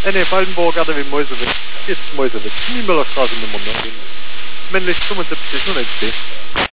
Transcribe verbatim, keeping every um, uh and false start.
Eh ne, Faltenburg, Garde wie Mäusewitz. Jetzt Mäusewitz. Niemöllerstraße Nummer neun. Männlich fünfundsiebzig, null eins B.